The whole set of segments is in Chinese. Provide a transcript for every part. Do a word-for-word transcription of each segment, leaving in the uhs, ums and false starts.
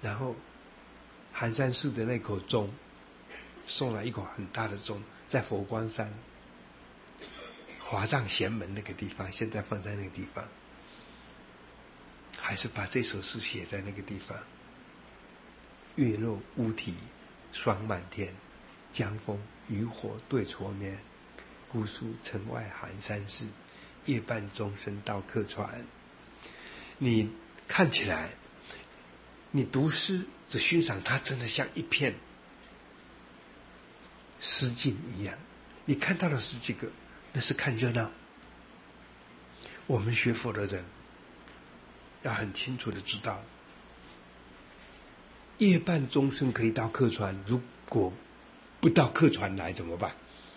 然后寒山寺的那口钟送来一口很大的钟，在佛光山华藏贤门那个地方，现在放在那个地方，还是把这首诗写在那个地方。月落乌啼霜满天，江枫渔火对愁眠。姑苏城外寒山寺，夜半钟声到客船。你看起来，你读诗的欣赏，它真的像一片诗境一样。你看到了十几个，那是看热闹。我们学佛的人要很清楚的知道，夜半钟声可以到客船，如果不到客船来怎么办？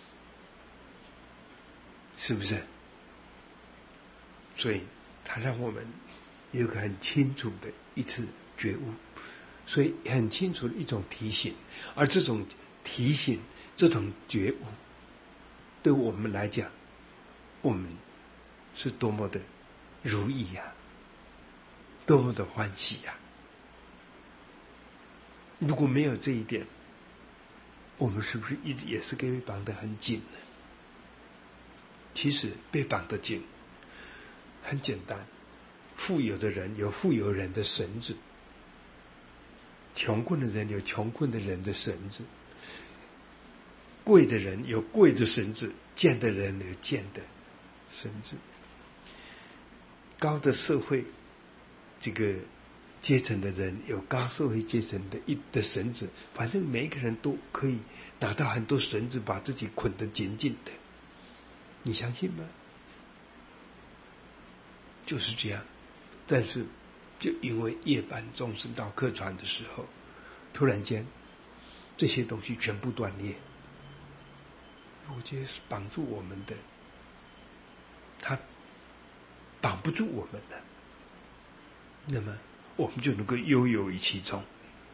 是不是？所以他让我们有个很清楚的一次觉悟，所以很清楚的一种提醒。而这种提醒，这种觉悟，对我们来讲，我们是多么的如意呀、啊，多么的欢喜呀、啊！如果没有这一点，我们是不是一直也是被绑得很紧呢？其实被绑得紧很简单，富有的人有富有人的绳子，穷困的人有穷困的人的绳子，贵的人有贵的绳子，贱的人有贱的绳子。高的社会这个阶层的人有高社会阶层的一的绳子，反正每一个人都可以拿到很多绳子，把自己捆得紧紧的。你相信吗？就是这样。但是就因为夜半钟声到客船的时候，突然间这些东西全部断裂。我觉得是绑住我们的，他绑不住我们的，那么我们就能够悠游于其中。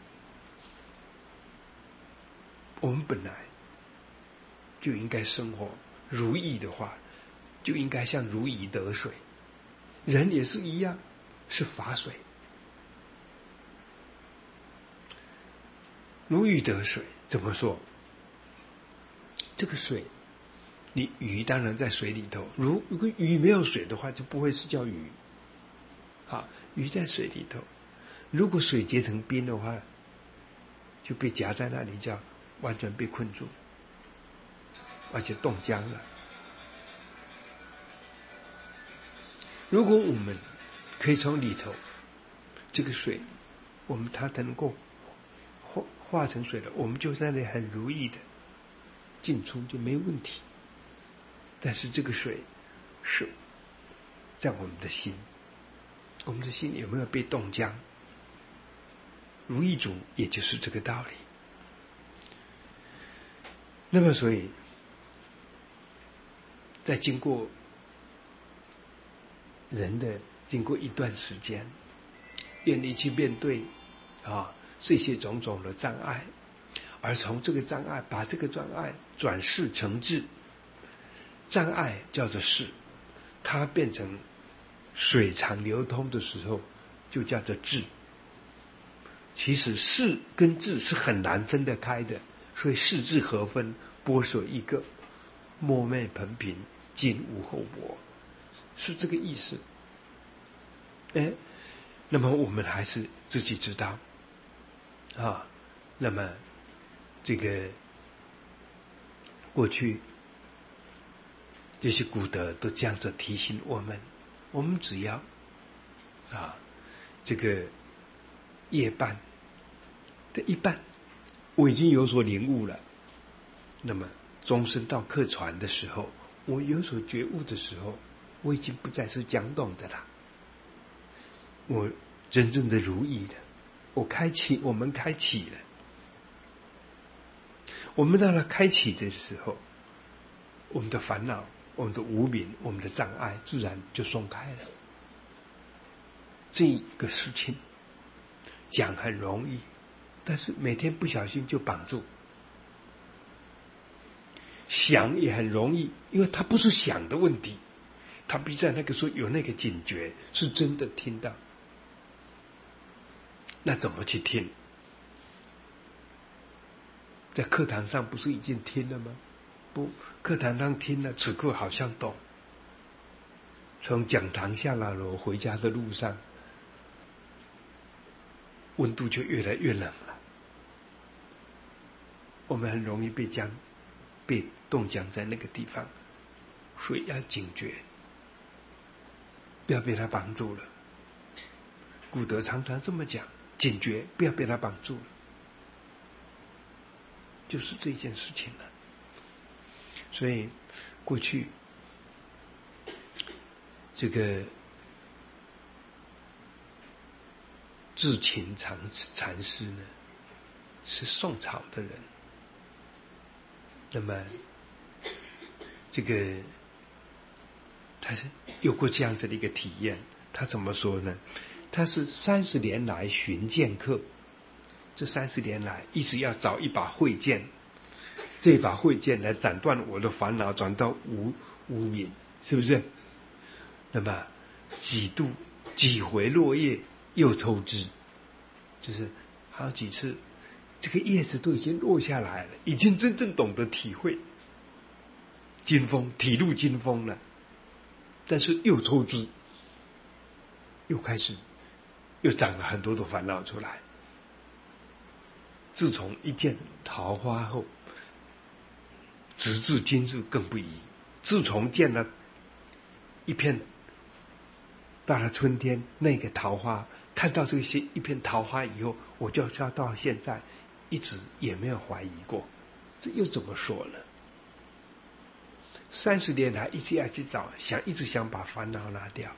我们本来就应该生活如意的话，就应该像如鱼得水。人也是一样，是法水。如鱼得水怎么说？这个水，你鱼当然在水里头，如如果鱼没有水的话，就不会是叫鱼。好，鱼在水里头，如果水结成冰的话，就被夹在那里，叫完全被困住，而且冻僵了。如果我们可以从里头这个水，我们它能够化化成水了，我们就在那里很如意的进出就没问题。但是这个水是在我们的心，我们的心有没有被冻僵？如意足也就是这个道理。那么所以在经过人的经过一段时间，愿意去面对啊这些种种的障碍，而从这个障碍把这个障碍转世成智。障碍叫做事，它变成水常流通的时候，就叫做智。其实事跟智是很难分得开的，所以事智合分，波水一个，莫昧蓬平，今无厚薄，是这个意思。哎，那么我们还是自己知道啊。那么这个过去这些古德都这样子提醒我们，我们只要啊这个夜半的一半我已经有所领悟了，那么钟声到客船的时候，我有所觉悟的时候，我已经不再是讲懂的了，我真正的如意的，我开启，我们开启了。我们让它开启的时候，我们的烦恼，我们的无明，我们的障碍自然就松开了。这个事情讲很容易，但是每天不小心就绑住。想也很容易，因为它不是想的问题，它必在那个时候有那个警觉，是真的听到。 那怎么去听？在课堂上不是已经听了吗？不，课堂上听了，此刻好像懂。从讲堂下来了，回家的路上，温度就越来越冷了。我们很容易被僵，被冻僵在那个地方，所以要警觉，不要被他绑住了。古德常常这么讲：警觉，不要被他绑住了。就是这件事情了。所以过去这个智勤禅禅师呢，是宋朝的人。那么这个他是有过这样子的一个体验。他怎么说呢？他是三十年来寻剑客，这三十年来一直要找一把慧剑，这把慧剑来斩断我的烦恼，转到无无明，是不是？那么几度几回落叶又抽枝，就是好几次这个叶子都已经落下来了，已经真正懂得体会金风，体入金风了，但是又抽枝，又开始又长了很多的烦恼出来。自从一见桃花后，直至今日更不移。自从见了一片到了春天那个桃花，看到这些一片桃花以后，我就知道到现在一直也没有怀疑过。这又怎么说呢？三十年来一直要去找，想一直想把烦恼拿掉，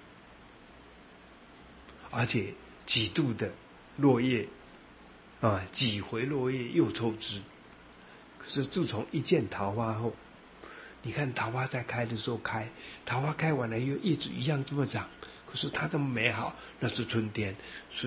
而且几度的落叶啊，几回落叶又抽枝。可是自从一见桃花后，你看桃花在开的时候开，桃花开完了又一直一样这么长，可是它这么美好，那是春天，是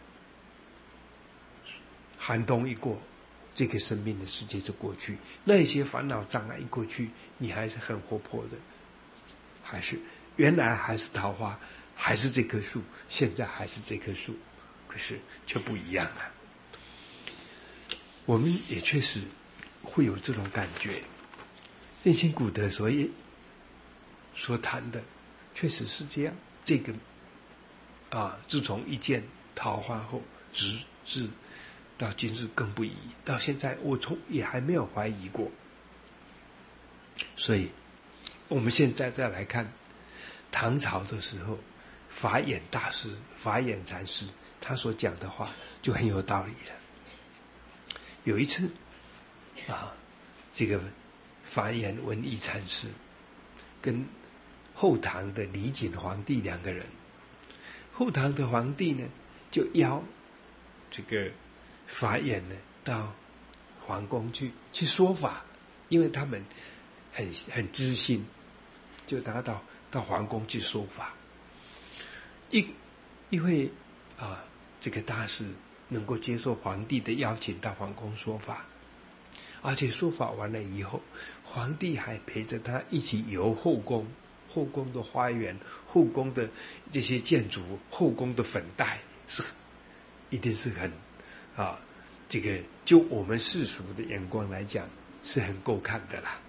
寒冬一过，这个生命的世界就过去，那些烦恼障碍一过去，你还是很活泼的，还是原来还是桃花，还是这棵树，现在还是这棵树，可是却不一样了。我们也确实会有这种感觉。内心古德所以所谈的确实是这样。这个啊，自从一见桃花后，直至到今日更不疑，到现在我从也还没有怀疑过。所以我们现在再来看唐朝的时候，法眼大师、法眼禅师他所讲的话就很有道理了。有一次啊，这个法眼文艺禅师跟后唐的李璟皇帝两个人，后唐的皇帝呢就邀这个法眼呢到皇宫去去说法，因为他们很很知心，就拿到到皇宫去说法。一因为啊这个大师能够接受皇帝的邀请到皇宫说法，而且说法完了以后，皇帝还陪着他一起游后宫，后宫的花园，后宫的这些建筑，后宫的粉黛，是一定是很啊，这个就我们世俗的眼光来讲，是很够看的啦。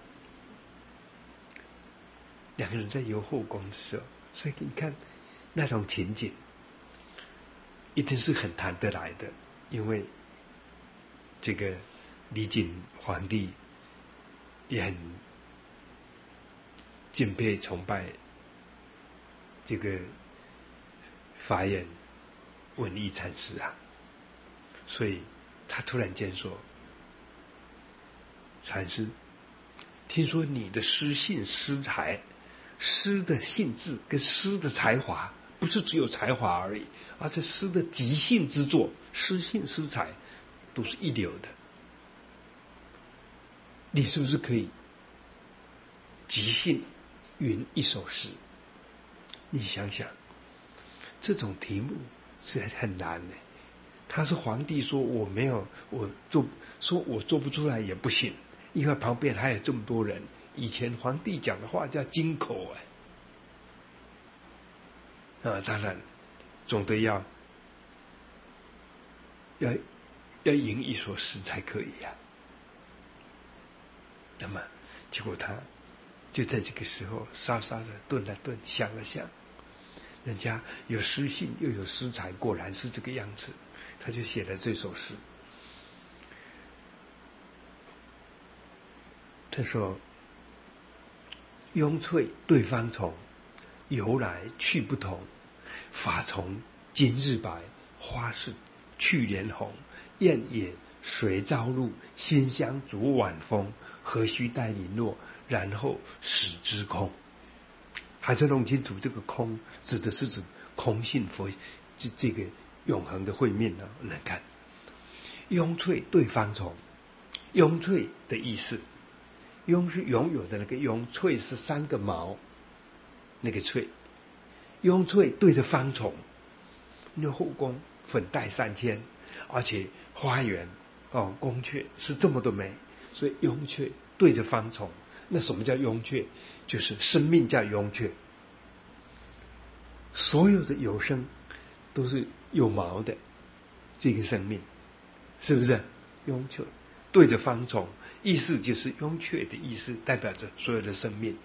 两个人在游后宫的时候，所以你看那种情景，一定是很谈得来的，因为这个李璟皇帝也很敬佩崇拜这个法眼文艺禅师啊，所以他突然间说：“禅师，听说你的诗性诗才，诗的性质跟诗的才华，不是只有才华而已，而且诗的即兴之作，诗性诗才都是一流的。你是不是可以即兴吟一首诗？你想想，这种题目是很难的。他是皇帝说我没有，我做说我做不出来也不行，因为旁边还有这么多人。以前皇帝讲的话叫金口哎，啊，当然总得要要要赢一所诗才可以呀、啊。那么结果他就在这个时候稍稍的顿了顿，想了想，人家有诗性又有诗才，果然是这个样子，他就写了这首诗。他说：慵翠对方从，由来去不同。法从今日白，花是去年红。燕也随朝露，馨香逐晚风。何须待零落，然后使之空。还是弄清楚，这个空指的是指空性佛这这个永恒的慧命呢、啊？来看，慵翠对方从，慵翠的意思。慵是拥有的那个慵，翠是三个毛，那个翠。慵翠对着方丛，那后宫粉黛三千，而且花园哦宫阙是这么的美，所以慵翠对着方丛。那什么叫慵翠？就是生命叫慵翠。所有的有生都是有毛的，这个生命是不是慵翠？对着方丛，意思就是慵雀的意思，代表着所有的生命，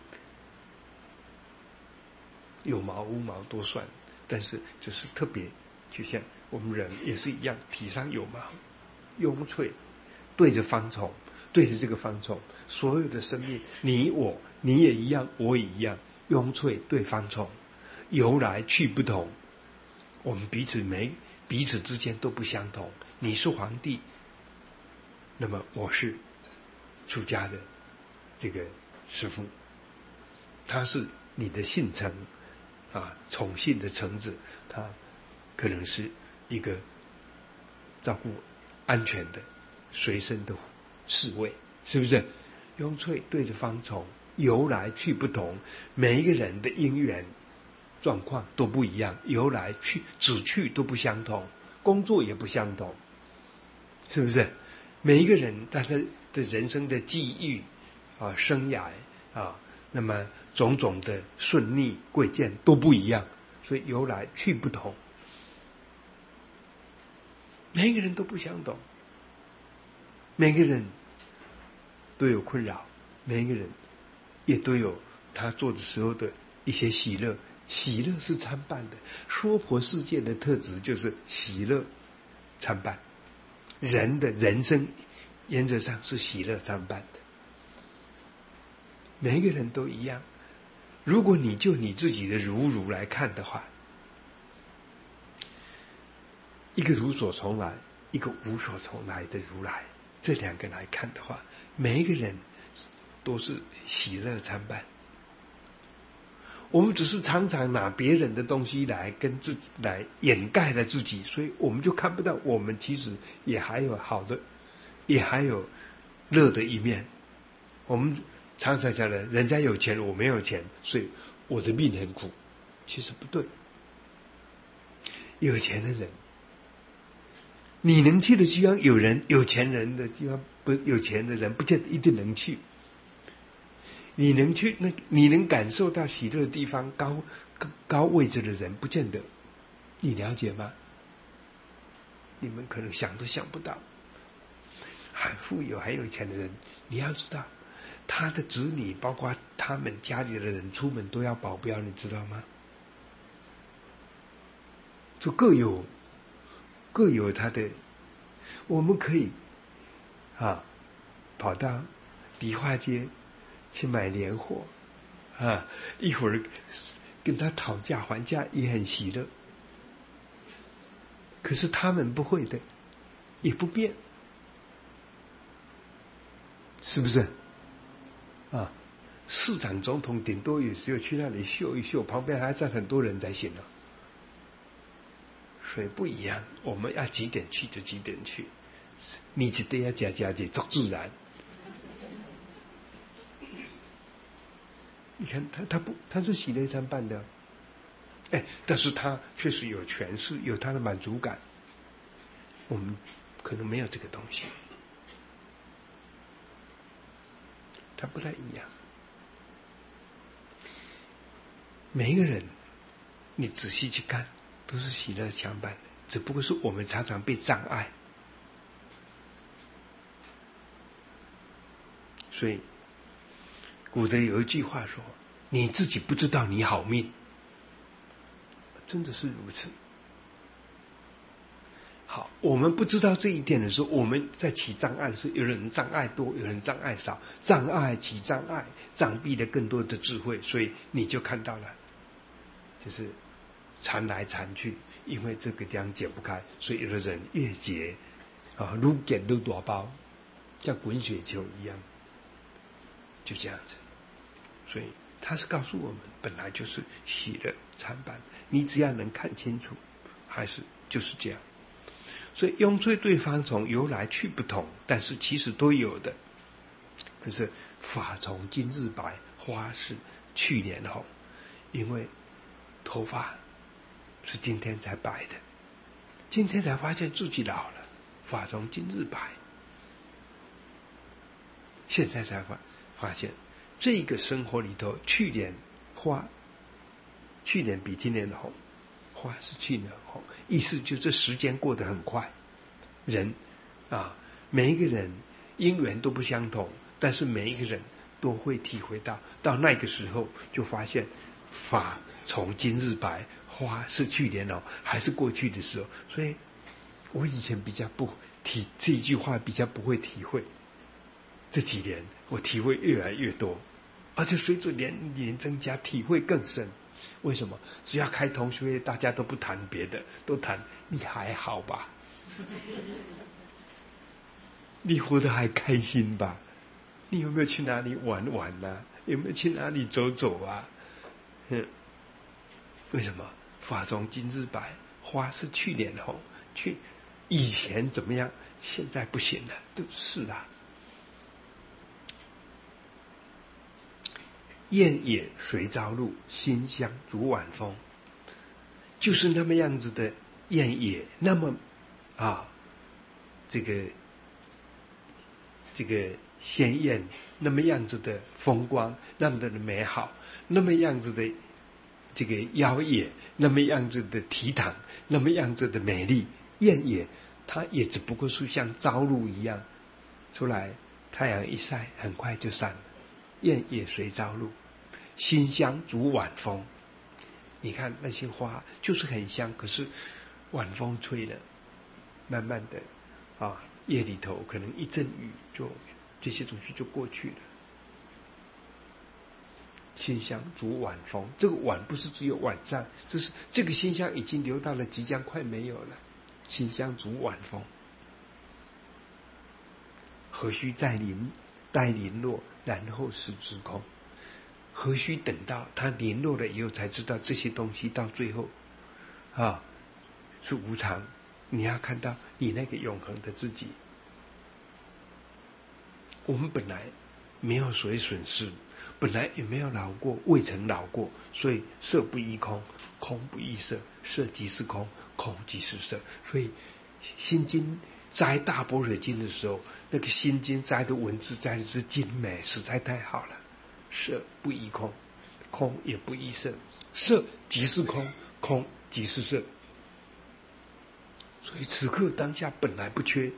有毛无毛都算，但是就是特别，就像我们人也是一样，体上有毛，慵翠，对着方丛，对着这个方丛，所有的生命，你我，你也一样，我也一样，慵翠对方丛，由来去不同，我们彼此没彼此之间都不相同，你是皇帝。那么我是出家的这个师父，他是你的信臣啊，宠信的臣子，他可能是一个照顾安全的随身的侍卫，是不是？慵翠对着方丛，由来去不同，每一个人的因缘状况都不一样，由来去旨趣都不相同，工作也不相同，是不是？每一个人他的的人生的际遇啊、生涯啊，那么种种的顺逆贵贱都不一样，所以由来去不同，每一个人都不相同，每个人都有困扰，每一个人也都有他做的时候的一些喜乐，喜乐是参半的。娑婆世界的特质就是喜乐参半。人的人生原则上是喜乐参半的，每一个人都一样。如果你就你自己的如如来看的话，一个如所从来，一个无所从来的如来，这两个来看的话，每一个人都是喜乐参半。我们只是常常拿别人的东西来跟自己来掩盖了自己，所以我们就看不到我们其实也还有好的，也还有乐的一面。我们常常讲的，人家有钱我没有钱，所以我的命很苦，其实不对。有钱的人，你能去的地方，有人有钱人的地方，不有钱的人不见得一定能去。你能去那，你能感受到喜乐的地方，高高位置的人不见得，你了解吗？你们可能想都想不到，很富有很有钱的人，你要知道，他的子女包括他们家里的人出门都要保镖，你知道吗？就各有各有他的，我们可以啊跑到迪化街去买年货啊，一会儿跟他讨价还价也很喜乐，可是他们不会的，也不变，是不是啊？市长总统顶多有时候去那里秀一秀，旁边还站很多人才行了，所以不一样。我们要几点去就几点去，你一定要加加减做自然。你看他他不他是喜乐参半的，哎，但是他确实有权势，有他的满足感，我们可能没有这个东西，他不太一样。每一个人你仔细去看都是喜乐相伴的，只不过是我们常常被障碍所以古德有一句话说：“你自己不知道你好命。”真的是如此。好，我们不知道这一点的时候，我们在起障碍的时候，有人障碍多，有人障碍少，障碍起障碍，障蔽了更多的智慧，所以你就看到了，就是缠来缠去，因为这个地方解不开，所以有的人越解啊，越解越大包，像滚雪球一样，就这样子。所以他是告诉我们，本来就是喜乐参半，你只要能看清楚，还是就是这样。所以庸罪对方从由来去不同，但是其实都有的。可是法从今日白，花是去年红，因为头发是今天才白的，今天才发现自己老了，发从今日白，现在才发发现这个生活里头，去年花，去年比今年红，花是去年红，意思就这时间过得很快，人啊，每一个人因缘都不相同，但是每一个人都会体会到，到那个时候就发现法从今日白，花是去年哦，还是过去的时候。所以我以前比较不体这一句话比较不会体会，这几年我体会越来越多，而且随着年龄增加，体会更深。为什么？只要开同学会，大家都不谈别的，都谈你还好吧？你活得还开心吧？你有没有去哪里玩玩啊？有没有去哪里走走啊？嗯，为什么？法从今日白，花是去年红，去以前怎么样？现在不行了，都是啊。燕也随朝露，馨香逐晚风，就是那么样子的燕也，那么啊，这个这个鲜艳，那么样子的风光，那么的美好，那么样子的这个妖冶，那么样子的倜傥，那么样子的美丽。燕也，它也只不过是像朝露一样出来，太阳一晒，很快就散了。燕也随朝露，馨香逐晚风。你看那些花就是很香，可是晚风吹了，慢慢的啊，夜里头可能一阵雨，就这些东西就过去了。馨香逐晚风，这个晚不是只有晚上，这是这个馨香已经流到了即将快没有了。馨香逐晚风，何须再临待零落，然后是之空。何须等到它零落了以后才知道这些东西到最后啊是无常？你要看到你那个永恒的自己。我们本来没有所谓损失，本来也没有老过，未曾老过，所以色不异空，空不异色，色即是空，空即是色。所以心经摘大般若经的时候，那个心经摘的文字摘的是精美，实在太好了。色不异空，空也不异色，色即是空，空即是色。所以此刻当下本来不缺。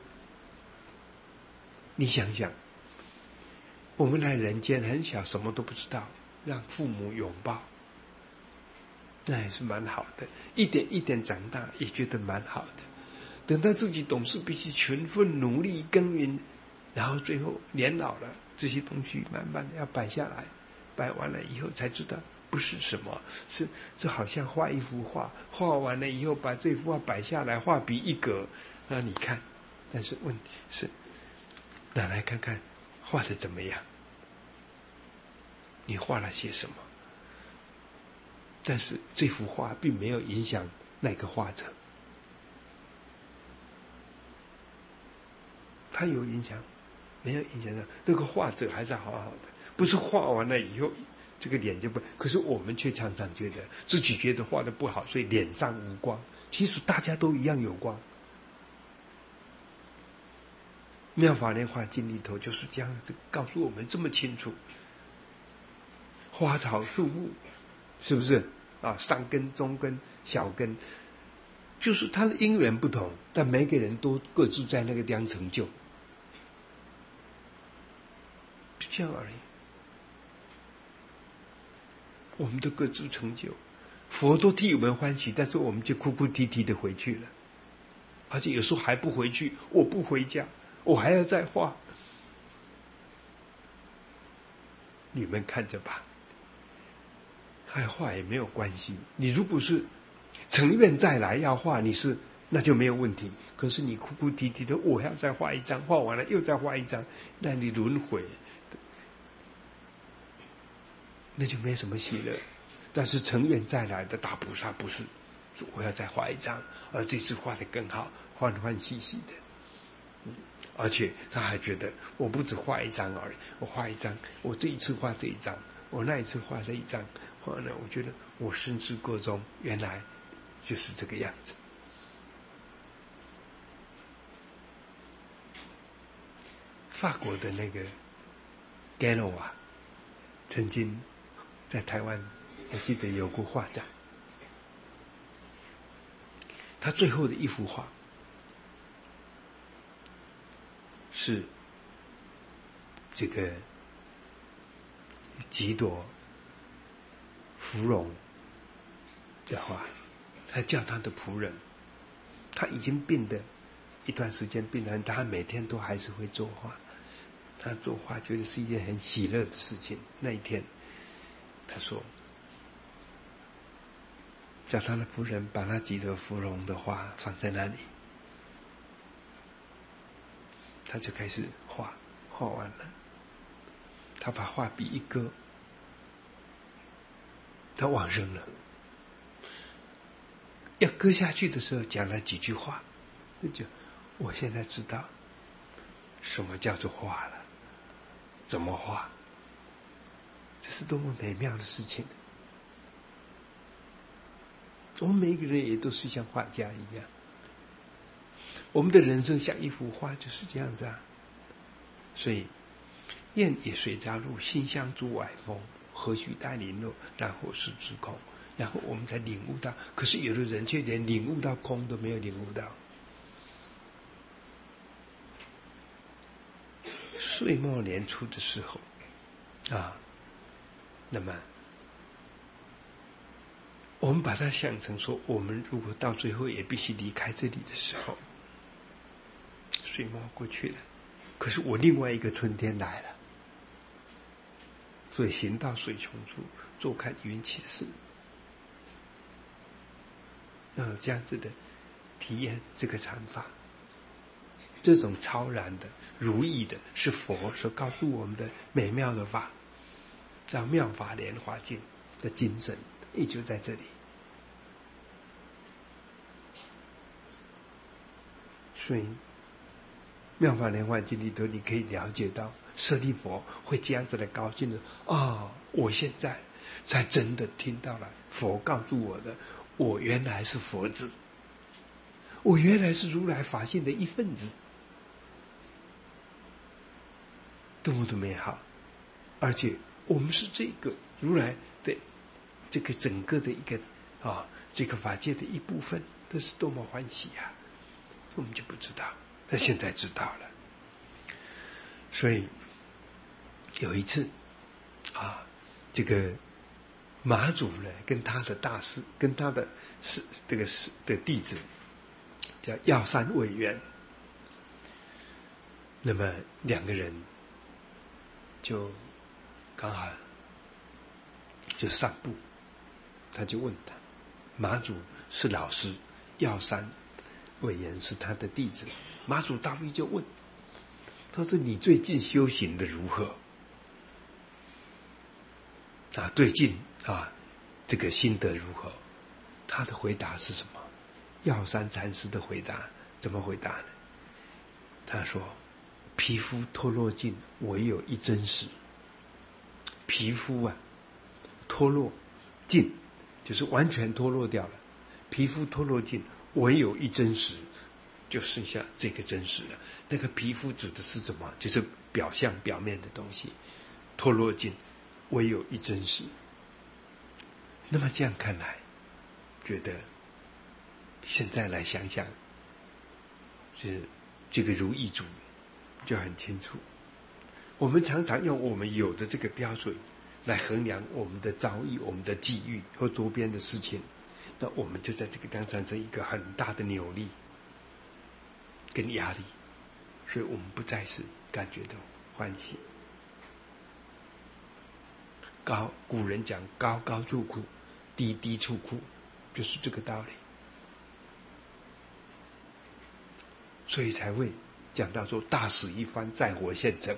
你想想，我们来人间很小，什么都不知道，让父母拥抱，那也是蛮好的。一点一点长大，也觉得蛮好的。等到自己懂事，必须勤奋努力耕耘，然后最后年老了，这些东西慢慢的要摆下来，摆完了以后才知道不是什么，是这好像画一幅画，画完了以后把这幅画摆下来，画笔一格，那你看，但是问题是拿来看看画的怎么样，你画了些什么？但是这幅画并没有影响那个画者，他有影响？没有影响的，那个画者还是好好的，不是画完了以后这个脸就不，可是我们却常常觉得自己觉得画的不好，所以脸上无光。其实大家都一样有光。妙法莲华经里头就是这样子告诉我们这么清楚。花草树木是不是啊？上根、中根、小根，就是它的因缘不同，但每个人都各自在那个地方成就。 这样而已。我们都各自成就，佛都替我们欢喜，但是我们就哭哭啼啼的回去了，而且有时候还不回去，我不回家，我还要再画。你们看着吧，还画也没有关系。你如果是成愿再来要画，你是那就没有问题。可是你哭哭啼啼的，我要再画一张，画完了又再画一张，那你轮回，那就没什么喜乐。但是成愿再来的大菩萨不是说我要再画一张，而这次画得更好，欢欢喜喜的。嗯，而且他还觉得我不止画一张而已，我画一张，我这一次画这一张，我那一次画这一张，画呢，我觉得我深知过中原来就是这个样子。法国的那个 Gano 啊，曾经在台湾，我记得有过画展。他最后的一幅画是这个几朵芙蓉的画，他叫他的仆人，他已经病的一段时间，病人他每天都还是会作画，他作画觉得是一件很喜乐的事情。那一天他说叫他的仆人把那几朵芙蓉的花放在那里，他就开始画，画完了，他把画笔一搁，他往生了。要搁下去的时候，讲了几句话，那就我现在知道什么叫做画了，怎么画，这是多么美妙的事情。我们每一个人也都是像画家一样，我们的人生像一幅画，就是这样子啊。所以雁也随家路，馨香诸外风，何须带零落，然后是之空。然后我们才领悟到，可是有的人却连领悟到空都没有领悟到。岁末年初的时候啊，那么我们把它想成说，我们如果到最后也必须离开这里的时候，岁末过去了，可是我另外一个春天来了。所以行到水穷处，坐看云起时。那有这样子的体验这个禅法，这种超然的如意的，是佛所告诉我们的美妙的法，叫妙法莲华经的精神，也就在这里。所以妙法莲华经里头，你可以了解到舍利佛会这样子的高兴的啊、哦！我现在才真的听到了佛告诉我的，我原来是佛子，我原来是如来法性的一份子，多么的美好！而且我们是这个如来的这个整个的一个啊、哦，这个法界的一部分，这是多么欢喜呀、啊！我们就不知道，但现在知道了。所以有一次啊，这个马祖呢，跟他的大师，跟他的是这个是的弟子叫药山委员，那么两个人就刚好就散步，他就问他，马祖是老师，药山委员是他的弟子，马祖大威就问，他说你最近修行的如何？啊，最近啊，这个心得如何？他的回答是什么？药山禅师的回答怎么回答呢？他说：皮肤脱落尽，唯有一真实。皮肤啊，脱落尽，就是完全脱落掉了。皮肤脱落尽，唯有一真实，就剩下这个真实了。那个皮肤指的是什么？就是表象表面的东西，脱落尽，唯有一真实。那么这样看来，觉得现在来想想，是这个如意主就很清楚。 我们常常用我们有的这个标准来衡量我们的遭遇、我们的际遇或周边的事情，那我们就在这个地方产生一个很大的扭力跟压力，所以我们不再是感觉到欢喜。高古人讲高高处苦，低低处苦，就是这个道理。所以才会讲到说大死一番，再活现成。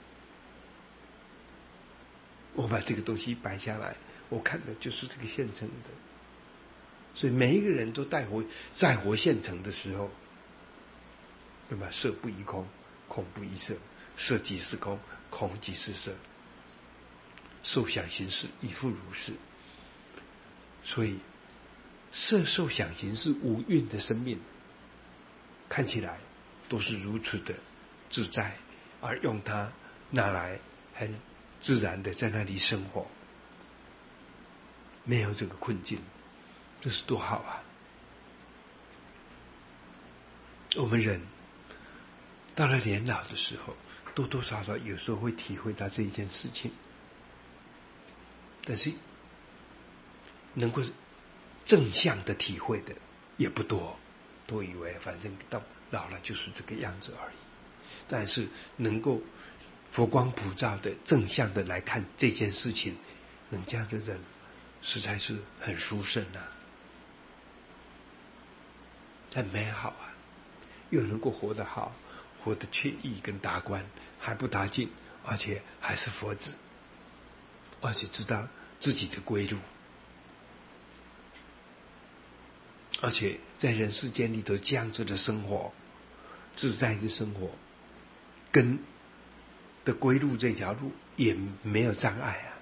我把这个东西摆下来，我看的就是这个现成的。所以每一个人都带活再活现成的时候，对吧？色不异空，空不异色，色即是空，空即是色。受想行识亦复如是。所以色受想行识五蕴的生命看起来都是如此的自在，而用它拿来很自然的在那里生活，没有这个困境，这是多好啊！我们人到了年老的时候，多多少少有时候会体会到这一件事情，但是能够正向的体会的也不多，都以为反正到老了就是这个样子而已。但是能够佛光普照的正向的来看这件事情，能这样的人实在是很殊胜啊，很美好啊，又能够活得好，活得惬意跟达观，还不达尽，而且还是佛子，而且知道自己的归路，而且在人世间里头这样子的生活，自在的生活，跟的归路这条路也没有障碍啊。